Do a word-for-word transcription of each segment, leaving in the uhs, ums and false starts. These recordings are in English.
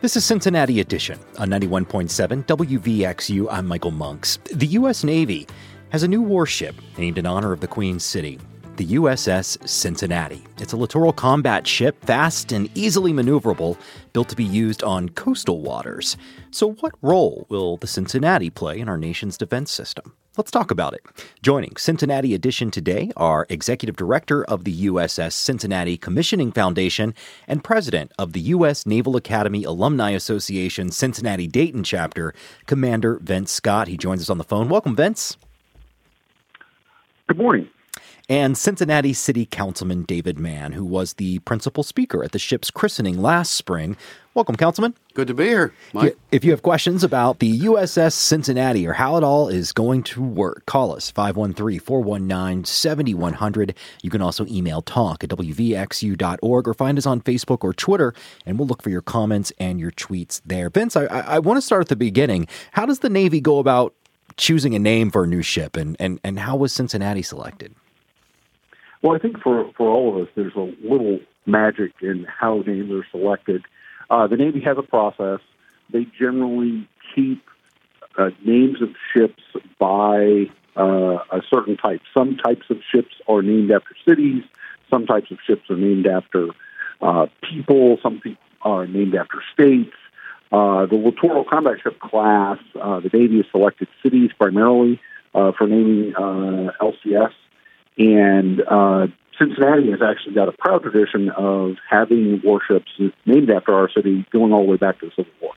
This is Cincinnati Edition on ninety-one point seven W V X U. I'm Michael Monks. The U S Navy has a new warship named in honor of the Queen City, the U S S Cincinnati. It's a littoral combat ship, fast and easily maneuverable, built to be used on coastal waters. So what role will the Cincinnati play in our nation's defense system? Let's talk about it. Joining Cincinnati Edition today are Executive Director of the U S S Cincinnati Commissioning Foundation and President of the U S Naval Academy Alumni Association Cincinnati-Dayton Chapter, Commander Vince Scott. He joins us on the phone. Welcome, Vince. Good morning. And Cincinnati City Councilman David Mann, who was the principal speaker at the ship's christening last spring. Welcome, Councilman. Good to be here, Mike. If you have questions about the U S S Cincinnati or how it all is going to work, call us, five one three, four one nine, seven one zero zero. You can also email talk at W V X U dot org or find us on Facebook or Twitter, and we'll look for your comments and your tweets there. Vince, I, I, I want to start at the beginning. How does the Navy go about choosing a name for a new ship, and, and, and how was Cincinnati selected? Well, I think for, for all of us, there's a little magic in how names are selected. Uh, the Navy has a process. They generally keep uh, names of ships by uh, a certain type. Some types of ships are named after cities. Some types of ships are named after uh, people. Some people are named after states. Uh, the littoral combat ship class, uh, the Navy has selected cities primarily uh, for naming uh, L C S. And uh, Cincinnati has actually got a proud tradition of having warships named after our city going all the way back to the Civil War.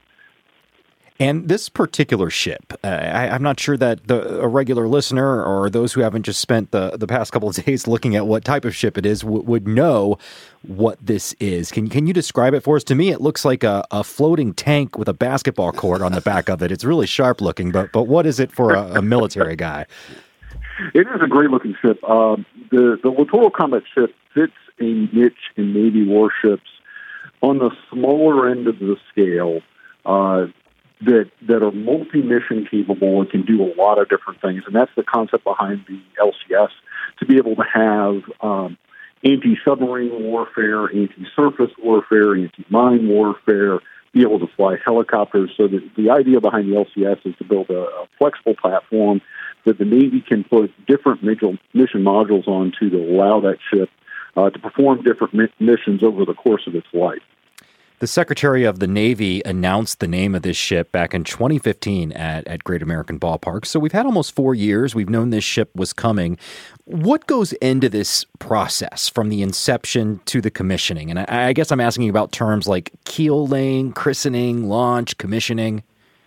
And this particular ship, uh, I, I'm not sure that the, a regular listener or those who haven't just spent the, the past couple of days looking at what type of ship it is w- would know what this is. Can, can you describe it for us? To me, it looks like a, a floating tank with a basketball court on the back of it. It's really sharp looking, but, but what is it for a, a military guy? It is a great-looking ship. Uh, the, the littoral combat ship fits a niche in Navy warships on the smaller end of the scale uh, that that are multi-mission capable and can do a lot of different things. And that's the concept behind the L C S, to be able to have um, anti-submarine warfare, anti-surface warfare, anti-mine warfare, be able to fly helicopters. So that the idea behind the L C S is to build a, a flexible platform that the Navy can put different mission modules onto to allow that ship uh, to perform different mi- missions over the course of its life. The Secretary of the Navy announced the name of this ship back in twenty fifteen at, at Great American Ballpark. So we've had almost four years. We've known this ship was coming. What goes into this process from the inception to the commissioning? And I, I guess I'm asking about terms like keel laying, christening, launch, commissioning.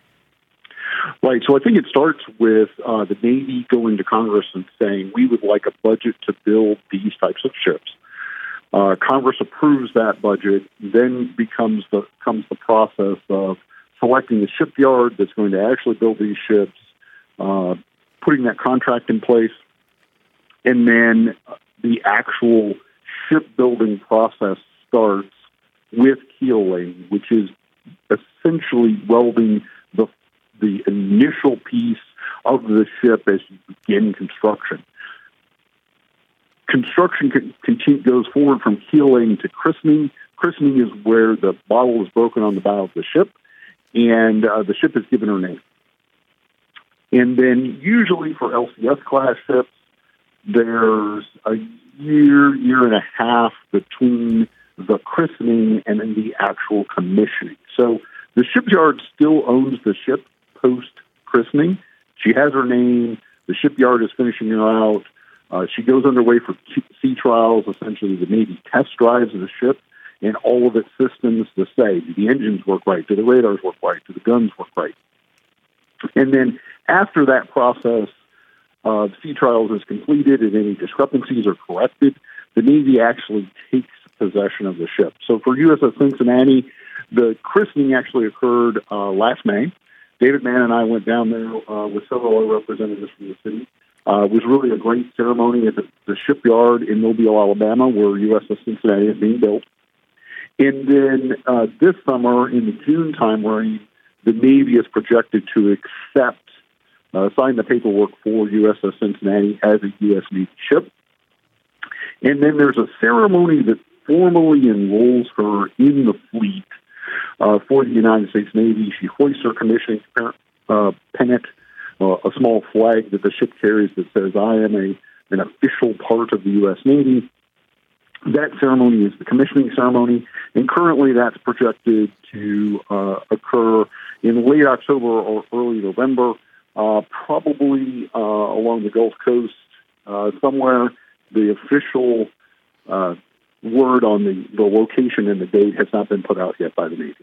Right. So I think it starts with uh, the Navy going to Congress and saying, we would like a budget to build these types of ships. Uh, Congress approves that budget, then becomes the comes the process of selecting the shipyard that's going to actually build these ships, uh, putting that contract in place, and then the actual shipbuilding process starts with keel laying, which is essentially welding the the initial piece of the ship as you begin construction. Construction can, continue, goes forward from keel laying to christening. Christening is where the bottle is broken on the bow of the ship, and uh, the ship is given her name. And then usually for L C S class ships, there's a year, year and a half between the christening and then the actual commissioning. So the shipyard still owns the ship post-christening. She has her name. The shipyard is finishing her out. Uh, she goes underway for sea trials, essentially the Navy test drives of the ship and all of its systems to say, do the engines work right? Do the radars work right? Do the guns work right? And then after that process, uh, the sea trials is completed and any discrepancies are corrected, the Navy actually takes possession of the ship. So for U S S Cincinnati, the christening actually occurred uh, last May. David Mann and I went down there uh, with several other representatives from the city. Uh, it was really a great ceremony at the, the shipyard in Mobile, Alabama, where U S S Cincinnati is being built. And then uh, this summer, in the June timeframe, the Navy is projected to accept, uh, sign the paperwork for U S S Cincinnati as a U S Navy ship. And then there's a ceremony that formally enrolls her in the fleet uh, for the United States Navy. She hoists her commissioning uh, pennant, uh, a small flag that the ship carries that says, "I am a an official part of the U S Navy." That ceremony is the commissioning ceremony, and currently that's projected to uh, occur in late October or early November, uh, probably uh, along the Gulf Coast uh, somewhere. The official uh, word on the, the location and the date has not been put out yet by the Navy.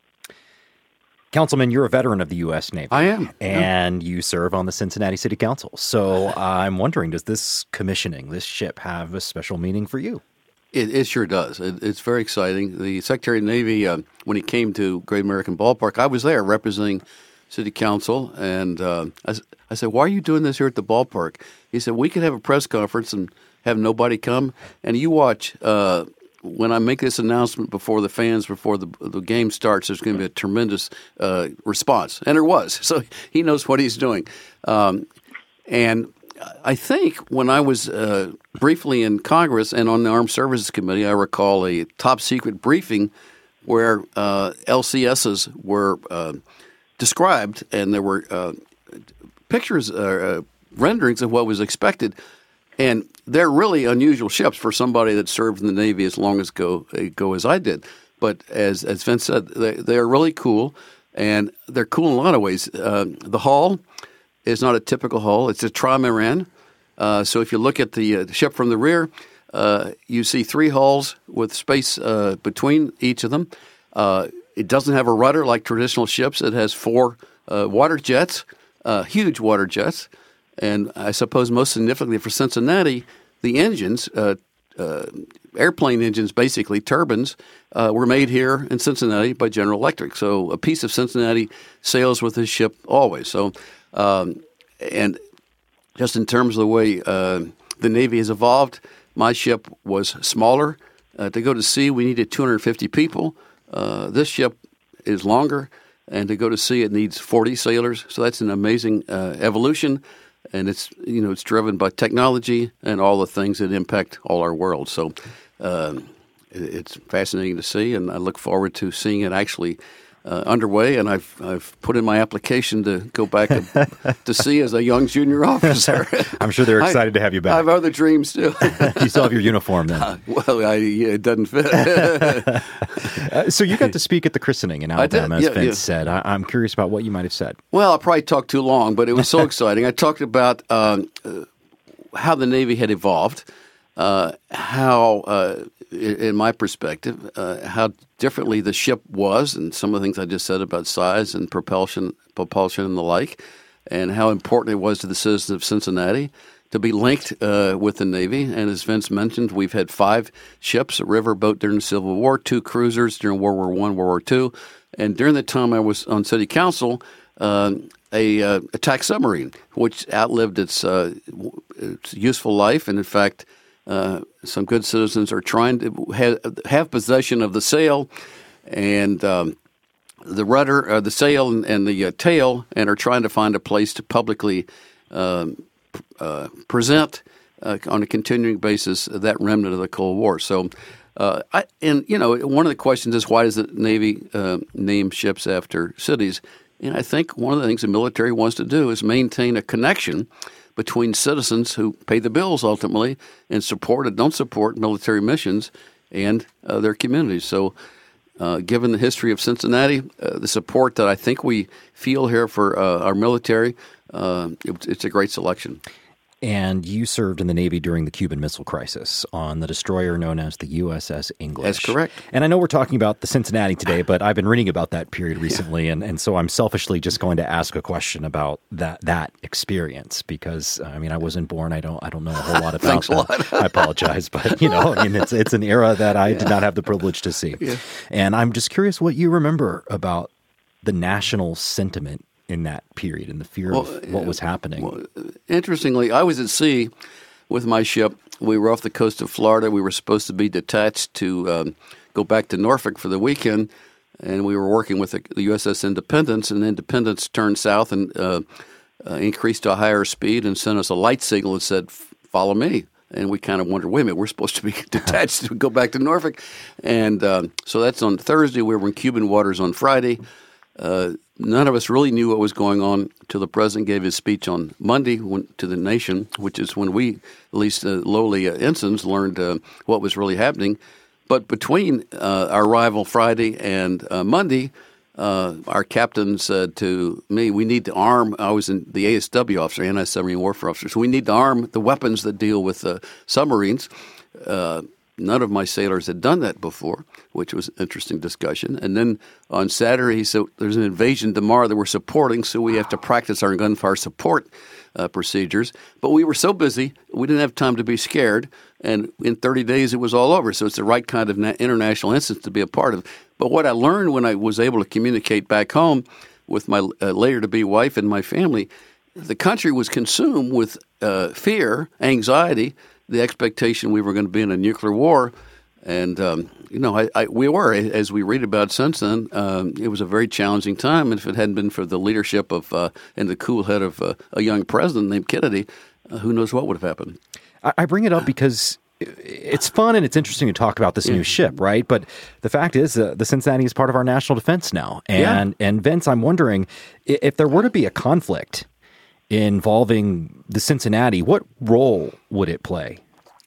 Councilman, you're a veteran of the U S Navy. I am. And yeah. You serve on the Cincinnati City Council. So I'm wondering, does this commissioning, this ship, have a special meaning for you? It, it sure does. It, it's very exciting. The Secretary of the Navy, uh, when he came to Great American Ballpark, I was there representing City Council, and uh, I, I said, "Why are you doing this here at the ballpark?" He said, "We could have a press conference and have nobody come, and you watch. Uh, when I make this announcement before the fans, before the, the game starts, there's going to be a tremendous uh, response." And there was. So he knows what he's doing. Um, and I think when I was uh, briefly in Congress and on the Armed Services Committee, I recall a top-secret briefing where uh, L C Ss were uh, described, and there were uh, pictures, uh, renderings of what was expected. And they're really unusual ships for somebody that served in the Navy as long as go, ago as I did. But as, as Vince said, they, they are really cool, and they're cool in a lot of ways. Uh, the hull is not a typical hull. It's a trimaran. Uh, so if you look at the, uh, the ship from the rear, uh, you see three hulls with space uh, between each of them. Uh, it doesn't have a rudder like traditional ships. It has four uh, water jets, uh, huge water jets. And I suppose most significantly for Cincinnati, the engines, uh, uh, airplane engines, basically turbines, uh, were made here in Cincinnati by General Electric. So a piece of Cincinnati sails with this ship always. So, um, and just in terms of the way uh, the Navy has evolved, my ship was smaller. Uh, to go to sea, we needed two hundred fifty people. Uh, this ship is longer, and to go to sea, it needs forty sailors. So that's an amazing uh, evolution. And it's, you know, it's driven by technology and all the things that impact all our world. So um, it's fascinating to see, and I look forward to seeing it actually uh, underway. And I've I've put in my application to go back to sea as a young junior officer. I'm sure they're excited I, to have you back. I have other dreams too. You still have your uniform then? Uh, well, I, yeah, it doesn't fit. uh, so you got to speak at the christening in Alabama, as yeah, Vince yeah. said. I, I'm curious about what you might have said. Well, I probably talked too long, but it was so exciting. I talked about um, uh, how the Navy had evolved, uh, how, uh, in my perspective, uh, how differently the ship was, and some of the things I just said about size and propulsion, propulsion and the like, and how important it was to the citizens of Cincinnati to be linked uh, with the Navy. And as Vince mentioned, we've had five ships, a riverboat during the Civil War, two cruisers during World War One, World War Two, and during the time I was on City Council, uh, a uh, attack submarine, which outlived its, uh, its useful life, and in fact, uh, some good citizens are trying to have, have possession of the sail and um, the rudder, uh, the sail, and, and the uh, tail, and are trying to find a place to publicly um, Uh, present uh, on a continuing basis that remnant of the Cold War. So, uh, I, and you know, one of the questions is why does the Navy uh, name ships after cities? And I think one of the things the military wants to do is maintain a connection between citizens who pay the bills ultimately and support and don't support military missions and uh, their communities. So, uh, given the history of Cincinnati, uh, the support that I think we feel here for uh, our military, Uh, it, it's a great selection. And you served in the Navy during the Cuban Missile Crisis on the destroyer known as the U S S English. That's correct. And I know we're talking about the Cincinnati today, but I've been reading about that period recently, yeah. and, and so I'm selfishly just going to ask a question about that that experience because I mean I wasn't born. I don't I don't know a whole lot about Thanks that. A lot. I apologize, but you know, I mean it's it's an era that I yeah. did not have the privilege to see. Yeah. And I'm just curious what you remember about the national sentiment in that period and the fear well, of what was happening. Well, interestingly, I was at sea with my ship. We were off the coast of Florida. We were supposed to be detached to um, go back to Norfolk for the weekend, and we were working with the, the U S S Independence, and Independence turned south and uh, uh, increased to a higher speed and sent us a light signal that said, "Follow me." And we kind of wonder, wait a minute, we're supposed to be detached to go back to Norfolk. And um, so that's on Thursday. We were in Cuban waters on Friday. Uh, none of us really knew what was going on until the president gave his speech on Monday when, to the nation, which is when we, at least uh, lowly uh, ensigns, learned uh, what was really happening. But between uh, our arrival Friday and uh, Monday, uh, our captain said to me, we need to arm, I was in the A S W officer, anti-submarine warfare officer, so we need to arm the weapons that deal with uh, submarines. Uh, none of my sailors had done that before, which was an interesting discussion. And then on Saturday, he said, there's an invasion tomorrow that we're supporting, so we have to practice our gunfire support uh, procedures. But we were so busy, we didn't have time to be scared. And in thirty days, it was all over. So it's the right kind of na- international instance to be a part of. But what I learned when I was able to communicate back home with my uh, later-to-be wife and my family, the country was consumed with uh, fear, anxiety, the expectation we were going to be in a nuclear war. And, um, you know, I, I, we were, as we read about since then, um, it was a very challenging time. And if it hadn't been for the leadership of uh, and the cool head of uh, a young president named Kennedy, uh, who knows what would have happened. I bring it up because it's fun and it's interesting to talk about this new ship, right? But the fact is uh, the Cincinnati is part of our national defense now. And, yeah. and Vince, I'm wondering, if there were to be a conflict involving the Cincinnati, what role would it play?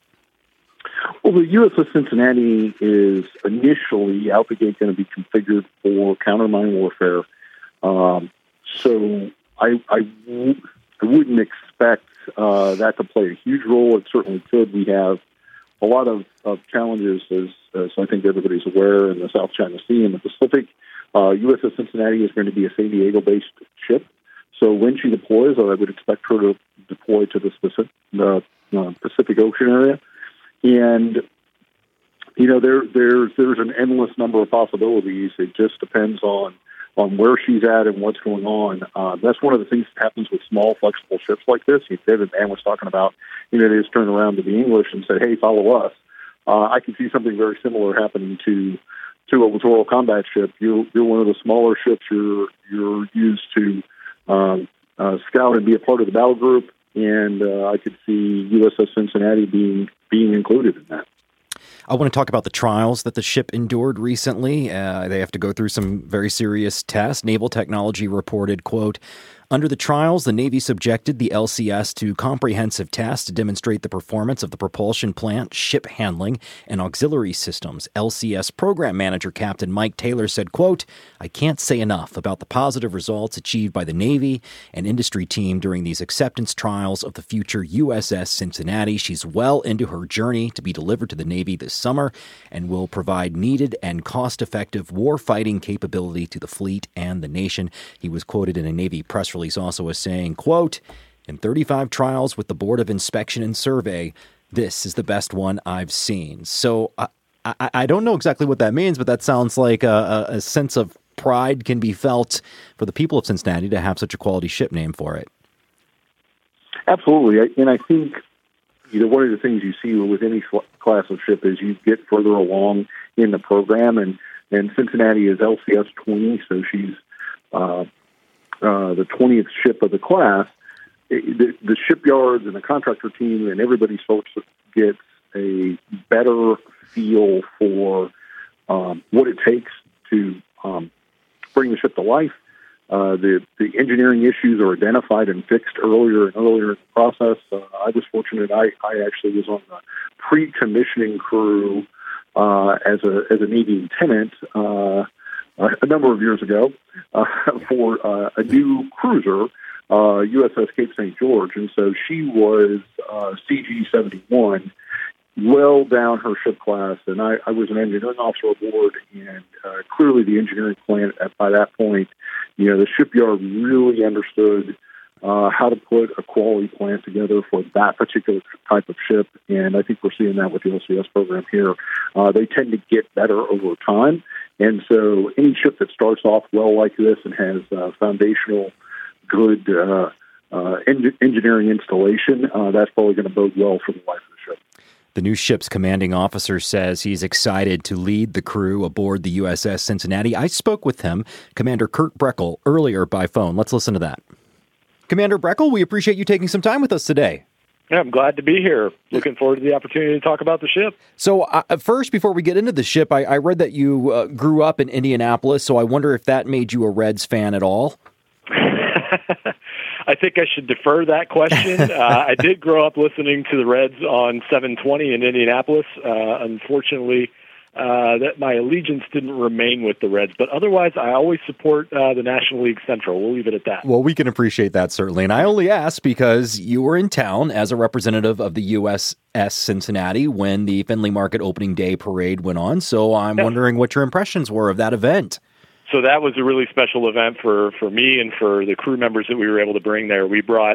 Well, the U S S Cincinnati is initially out the gate going to be configured for counter-mine warfare. Um, so I, I, w- I wouldn't expect uh, that to play a huge role. It certainly could. We have a lot of, of challenges, as, as I think everybody's aware, in the South China Sea and the Pacific. Uh, U S S Cincinnati is going to be a San Diego-based ship. So when she deploys, I would expect her to deploy to the specific, the uh, Pacific Ocean area. And, you know, there, there's there's an endless number of possibilities. It just depends on, on where she's at and what's going on. Uh, that's one of the things that happens with small, flexible ships like this. You did, and Ann was talking about, you know, they just turn around to the English and say, hey, follow us. Uh, I can see something very similar happening to to a littoral combat ship. You're, you're one of the smaller ships. You're, you're used to um, uh, scout and be a part of the battle group. And uh, I could see U S S Cincinnati being being included in that. I want to talk about the trials that the ship endured recently. Uh, they have to go through some very serious tests. Naval Technology reported, quote, under the trials, the Navy subjected the L C S to comprehensive tests to demonstrate the performance of the propulsion plant, ship handling, and auxiliary systems. L C S Program Manager Captain Mike Taylor said, quote, I can't say enough about the positive results achieved by the Navy and industry team during these acceptance trials of the future U S S Cincinnati. She's well into her journey to be delivered to the Navy this summer and will provide needed and cost-effective war-fighting capability to the fleet and the nation. He was quoted in a Navy press release also as saying, quote, in thirty-five trials with the Board of Inspection and Survey, this is the best one I've seen. So I, I, I don't know exactly what that means, but that sounds like a, a sense of pride can be felt for the people of Cincinnati to have such a quality ship name for it. Absolutely. And I think, you know, one of the things you see with any class of ship is you get further along in the program, and, and Cincinnati is L C S twenty, so she's uh, uh, the twentieth ship of the class. It, the, the shipyards and the contractor team and everybody's folks get a better feel for um, what it takes to um, bring the ship to life. Uh, the, the engineering issues are identified and fixed earlier and earlier in the process. Uh, I was fortunate. I, I actually was on the pre-commissioning crew uh, as a as a Navy lieutenant uh, a number of years ago uh, for uh, a new cruiser, uh, U S S Cape Saint George. And so she was uh, C G seventy-one, well down her ship class, and I, I was an engineering officer aboard, and uh, clearly the engineering plant at, by that point, you know, the shipyard really understood uh, how to put a quality plant together for that particular type of ship, and I think we're seeing that with the L C S program here. Uh, they tend to get better over time, and so any ship that starts off well like this and has uh, foundational good uh, uh, en- engineering installation, uh, that's probably going to bode well for the life of the ship. The new ship's commanding officer says he's excited to lead the crew aboard the U S S Cincinnati. I spoke with him, Commander Kurt Breckel, earlier by phone. Let's listen to that. Commander Breckel, we appreciate you taking some time with us today. Yeah, I'm glad to be here. Looking forward to the opportunity to talk about the ship. So uh, first, before we get into the ship, I, I read that you uh, grew up in Indianapolis, so I wonder if that made you a Reds fan at all? I think I should defer that question. uh, I did grow up listening to the Reds on seven twenty in Indianapolis. Uh, unfortunately, uh, that my allegiance didn't remain with the Reds, but otherwise I always support uh, the National League Central. We'll leave it at that. Well, we can appreciate that, certainly. And I only ask because you were in town as a representative of the U S S Cincinnati when the Findlay Market opening day parade went on, so I'm yeah. wondering what your impressions were of that event. So that was a really special event for, for me and for the crew members that we were able to bring there. We brought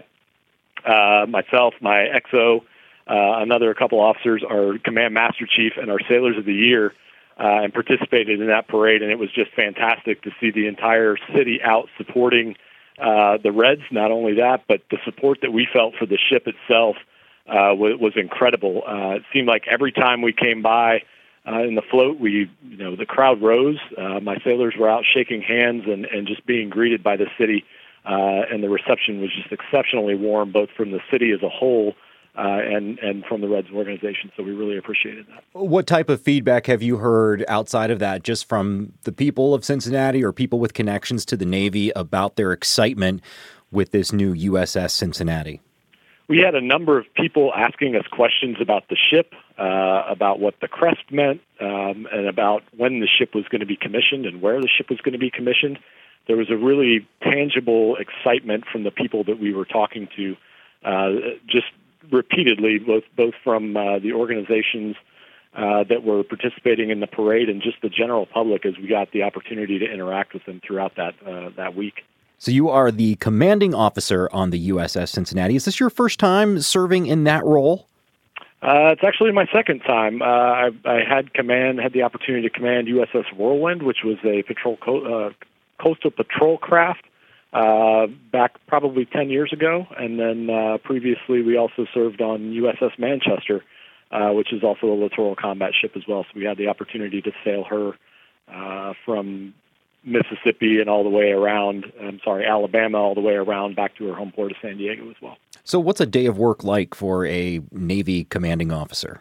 uh, myself, my X O, uh, another couple officers, our Command Master Chief, and our Sailors of the Year, uh, and participated in that parade. And it was just fantastic to see the entire city out supporting uh, the Reds. Not only that, but the support that we felt for the ship itself uh, was, was incredible. Uh, it seemed like every time we came by, Uh, in the float, we, you know, the crowd rose. Uh, my sailors were out shaking hands and, and just being greeted by the city, uh, and the reception was just exceptionally warm, both from the city as a whole uh, and and from the Reds organization. So we really appreciated that. What type of feedback have you heard outside of that, just from the people of Cincinnati or people with connections to the Navy about their excitement with this new U S S Cincinnati? We had a number of people asking us questions about the ship, uh, about what the crest meant, um, and about when the ship was going to be commissioned and where the ship was going to be commissioned. There was a really tangible excitement from the people that we were talking to, uh, just repeatedly, both both from uh, the organizations uh, that were participating in the parade and just the general public as we got the opportunity to interact with them throughout that uh, that week. So you are the commanding officer on the U S S Cincinnati. Is this your first time serving in that role? Uh, it's actually my second time. Uh, I, I had command, had the opportunity to command U S S Whirlwind, which was a patrol co- uh, coastal patrol craft uh, back probably ten years ago. And then uh, previously we also served on U S S Manchester, uh, which is also a littoral combat ship as well. So we had the opportunity to sail her uh, from Mississippi and all the way around, I'm sorry, Alabama, all the way around back to her home port of San Diego as well. So what's a day of work like for a Navy commanding officer?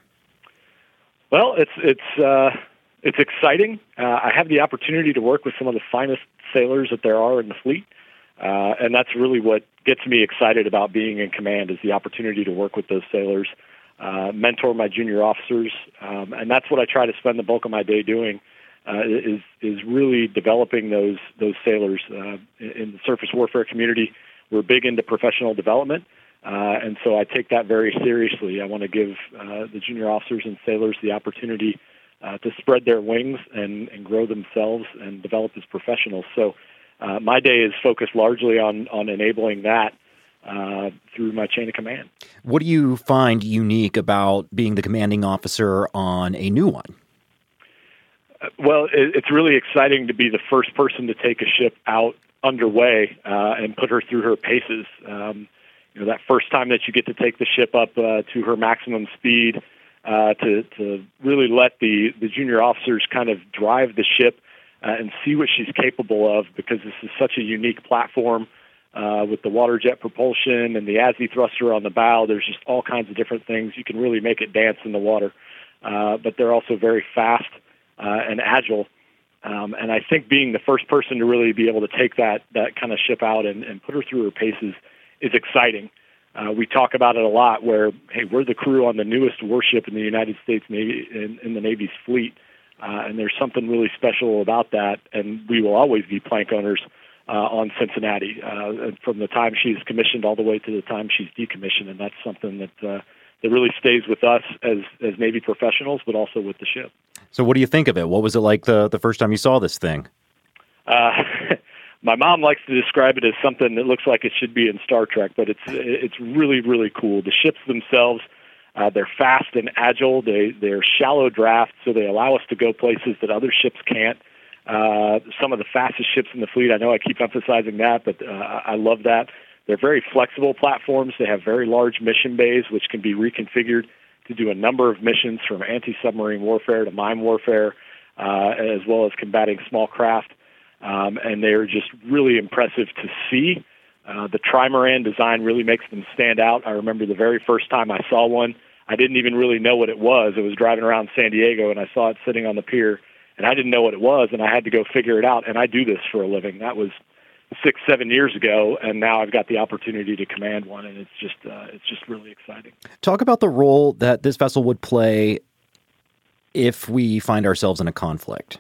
Well, it's it's uh, it's exciting. Uh, I have the opportunity to work with some of the finest sailors that there are in the fleet, uh, and that's really what gets me excited about being in command is the opportunity to work with those sailors, uh, mentor my junior officers, um, and that's what I try to spend the bulk of my day doing. Uh, is is really developing those those sailors uh, in the surface warfare community. We're big into professional development, uh, and so I take that very seriously. I want to give uh, the junior officers and sailors the opportunity uh, to spread their wings and, and grow themselves and develop as professionals. So uh, my day is focused largely on on enabling that uh, through my chain of command. What do you find unique about being the commanding officer on a new one? Well, it's really exciting to be the first person to take a ship out underway uh, and put her through her paces. Um, you know, that first time that you get to take the ship up uh, to her maximum speed, uh, to, to really let the, the junior officers kind of drive the ship uh, and see what she's capable of, because this is such a unique platform uh, with the water jet propulsion and the A S I thruster on the bow. There's just all kinds of different things. You can really make it dance in the water, uh, but they're also very fast Uh, and agile, um, and I think being the first person to really be able to take that that kind of ship out and, and put her through her paces is exciting. Uh, we talk about it a lot where, hey, we're the crew on the newest warship in the United States Navy, in, in the Navy's fleet, uh, and there's something really special about that, and we will always be plank owners uh, on Cincinnati uh, from the time she's commissioned all the way to the time she's decommissioned, and that's something that uh, that really stays with us as, as Navy professionals, but also with the ship. So what do you think of it? What was it like the, the first time you saw this thing? Uh, my mom likes to describe it as something that looks like it should be in Star Trek, but it's it's really, really cool. The ships themselves, uh, they're fast and agile. They, they're shallow draft, so they allow us to go places that other ships can't. Uh, some of the fastest ships in the fleet, I know I keep emphasizing that, but uh, I love that. They're very flexible platforms. They have very large mission bays, which can be reconfigured to do a number of missions, from anti-submarine warfare to mine warfare, uh, as well as combating small craft. Um, and they're just really impressive to see. Uh, the trimaran design really makes them stand out. I remember the very first time I saw one, I didn't even really know what it was. I was driving around San Diego, and I saw it sitting on the pier, and I didn't know what it was, and I had to go figure it out, and I do this for a living. That was six, seven years ago, and now I've got the opportunity to command one, and it's just uh, it's just really exciting. Talk about the role that this vessel would play if we find ourselves in a conflict.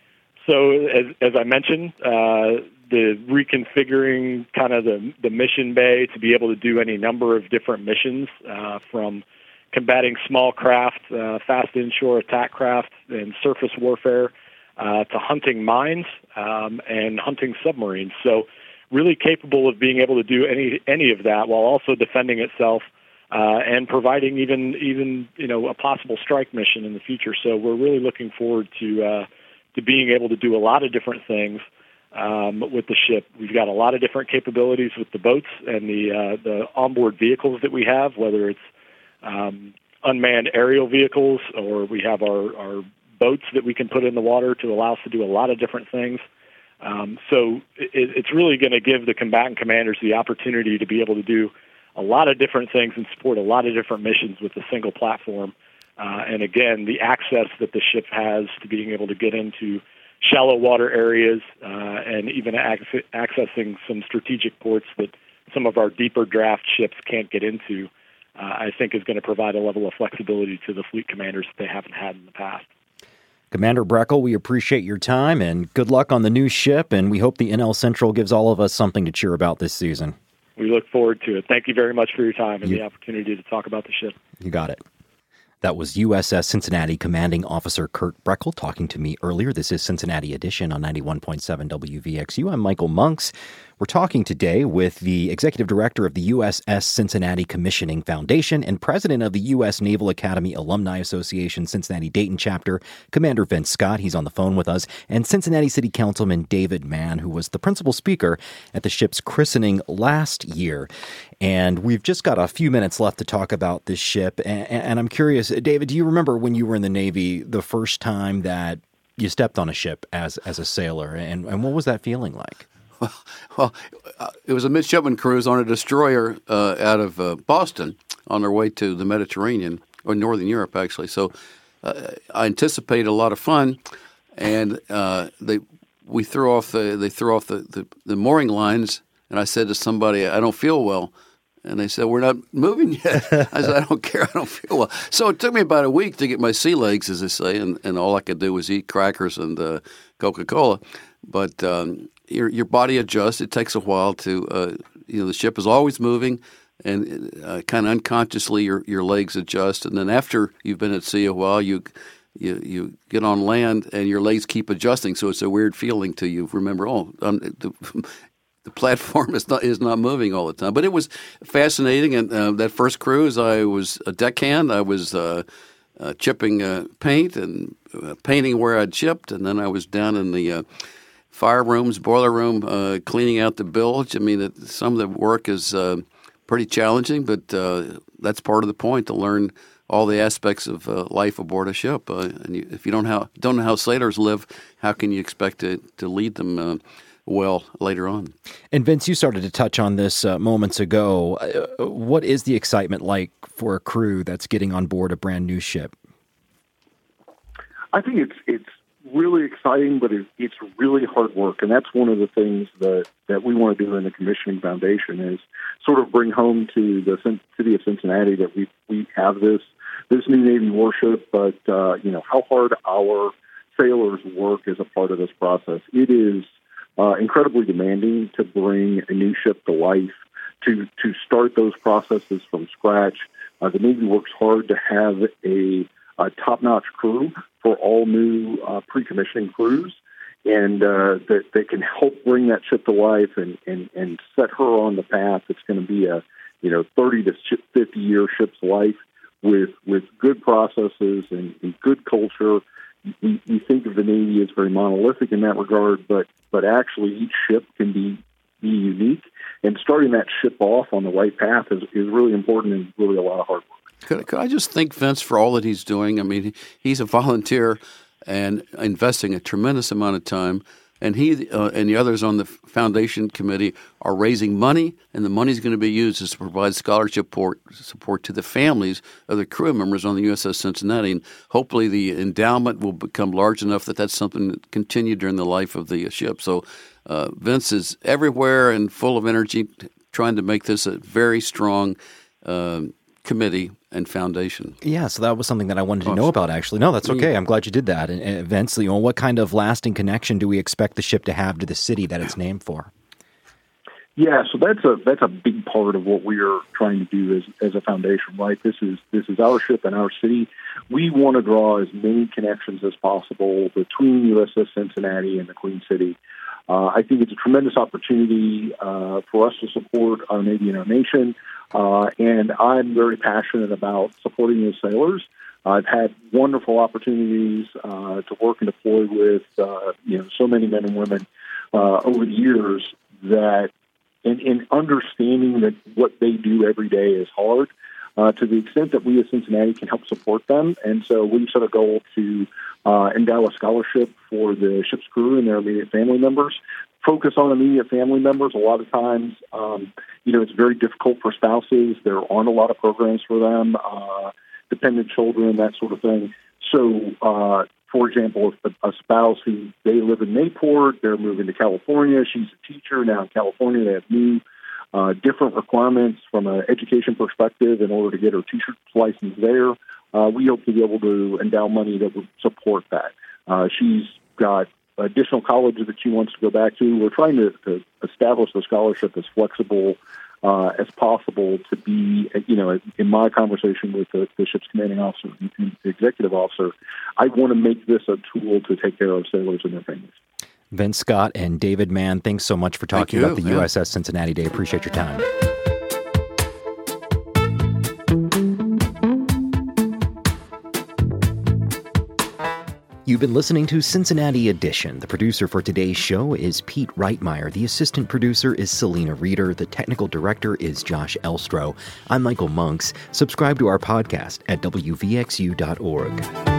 So, as, as I mentioned, uh, the reconfiguring kind of the, the mission bay to be able to do any number of different missions, uh, from combating small craft, uh, fast inshore attack craft, and surface warfare, uh, to hunting mines um, and hunting submarines. So really capable of being able to do any any of that while also defending itself uh, and providing even, even you know, a possible strike mission in the future. So we're really looking forward to uh, to being able to do a lot of different things um, with the ship. We've got a lot of different capabilities with the boats and the uh, the onboard vehicles that we have, whether it's Um, unmanned aerial vehicles, or we have our, our boats that we can put in the water to allow us to do a lot of different things. Um, so it, it's really going to give the combatant commanders the opportunity to be able to do a lot of different things and support a lot of different missions with a single platform. Uh, and again, the access that the ship has to being able to get into shallow water areas uh, and even ac- accessing some strategic ports that some of our deeper draft ships can't get into, Uh, I think is going to provide a level of flexibility to the fleet commanders that they haven't had in the past. Commander Breckel, we appreciate your time and good luck on the new ship, and we hope the N L Central gives all of us something to cheer about this season. We look forward to it. Thank you very much for your time and you, the opportunity to talk about the ship. You got it. That was U S S Cincinnati Commanding Officer Kurt Breckel talking to me earlier. This is Cincinnati Edition on ninety-one point seven W V X U. I'm Michael Monks. We're talking today with the Executive Director of the U S S Cincinnati Commissioning Foundation and President of the U S Naval Academy Alumni Association Cincinnati-Dayton Chapter, Commander Vince Scott. He's on the phone with us. And Cincinnati City Councilman David Mann, who was the principal speaker at the ship's christening last year. And we've just got a few minutes left to talk about this ship. And, and I'm curious, David, do you remember when you were in the Navy the first time that you stepped on a ship as as a sailor? And, and what was that feeling like? Well, well uh, it was a midshipman cruise on a destroyer uh, out of uh, Boston on their way to the Mediterranean, or Northern Europe, actually. So uh, I anticipated a lot of fun, and uh, they we threw off the they threw off the, the, the mooring lines, and I said to somebody, "I don't feel well." And they said, "We're not moving yet." I said, "I don't care. I don't feel well." So it took me about a week to get my sea legs, as they say, and, and all I could do was eat crackers and uh, Coca-Cola. But um, your your body adjusts. It takes a while to, uh, you know, the ship is always moving, and uh, kind of unconsciously your your legs adjust. And then after you've been at sea a while, you you you get on land and your legs keep adjusting. So it's a weird feeling to you. Remember, oh, um, the, the platform is not is not moving all the time. But it was fascinating. And uh, that first cruise, I was a deckhand. I was uh, uh, chipping uh, paint and uh, painting where I'd chipped, and then I was down in the uh, fire rooms, boiler room, uh, cleaning out the bilge. I mean, it, some of the work is uh, pretty challenging, but uh, that's part of the point, to learn all the aspects of uh, life aboard a ship. Uh, and you, if you don't how don't know how sailors live, how can you expect to, to lead them uh, well later on? And Vince, you started to touch on this uh, moments ago. Uh, what is the excitement like for a crew that's getting on board a brand new ship? I think it's it's really exciting, but it, it's really hard work, and that's one of the things that, that we want to do in the Commissioning Foundation is sort of bring home to the city of Cincinnati that we we have this this new Navy warship, but uh, you know how hard our sailors work as a part of this process. It is uh, incredibly demanding to bring a new ship to life, to to start those processes from scratch. Uh, the Navy works hard to have a a top-notch crew for all new uh, pre-commissioning crews, and uh, that, that can help bring that ship to life and, and, and set her on the path that's going to be a you know thirty to fifty year ship's life with with good processes and, and good culture. We, we think of the Navy as very monolithic in that regard, but but actually each ship can be be unique, and starting that ship off on the right path is, is really important and really a lot of hard work. Could, could I just thank Vince for all that he's doing? I mean, he's a volunteer and investing a tremendous amount of time and he uh, and the others on the foundation committee are raising money, and the money is going to be used to provide scholarship support, support to the families of the crew members on the U S S Cincinnati. And hopefully the endowment will become large enough that that's something that continue during the life of the ship. So uh, Vince is everywhere and full of energy, trying to make this a very strong uh, committee and foundation. Yeah, so that was something that I wanted to know about, actually. No, that's okay. I'm glad you did that. And, and Vince, you know, what kind of lasting connection do we expect the ship to have to the city that it's named for? Yeah, so that's a that's a big part of what we are trying to do as as a foundation, right? This is this is our ship and our city. We want to draw as many connections as possible between U S S Cincinnati and the Queen City. Uh, I think it's a tremendous opportunity uh, for us to support our Navy and our nation, uh, and I'm very passionate about supporting those sailors. I've had wonderful opportunities uh, to work and deploy with uh, you know so many men and women uh, over the years that. And, and understanding that what they do every day is hard, uh, to the extent that we as Cincinnati can help support them. And so we set a goal to uh, endow a scholarship for the ship's crew and their immediate family members. Focus on immediate family members. A lot of times, um, you know, it's very difficult for spouses. There aren't a lot of programs for them, uh, dependent children, that sort of thing. So, uh, for example, if a, a spouse who they live in Mayport, they're moving to California, she's a teacher now in California, they have new uh, different requirements from an education perspective in order to get her teacher's license there. Uh, we hope to be able to endow money that would support that. Uh, she's got additional colleges that she wants to go back to. We're trying to, to establish the scholarship as flexible Uh, as possible to be, you know, in my conversation with the, the ship's commanding officer and the executive officer, I want to make this a tool to take care of sailors and their families. Vince Scott and David Mann, thanks so much for talking about the yeah. U S S Cincinnati Day. Appreciate your time. You've been listening to Cincinnati Edition. The producer for today's show is Pete Reitmeyer. The assistant producer is Selena Reeder. The technical director is Josh Elstro. I'm Michael Monks. Subscribe to our podcast at W V X U dot org.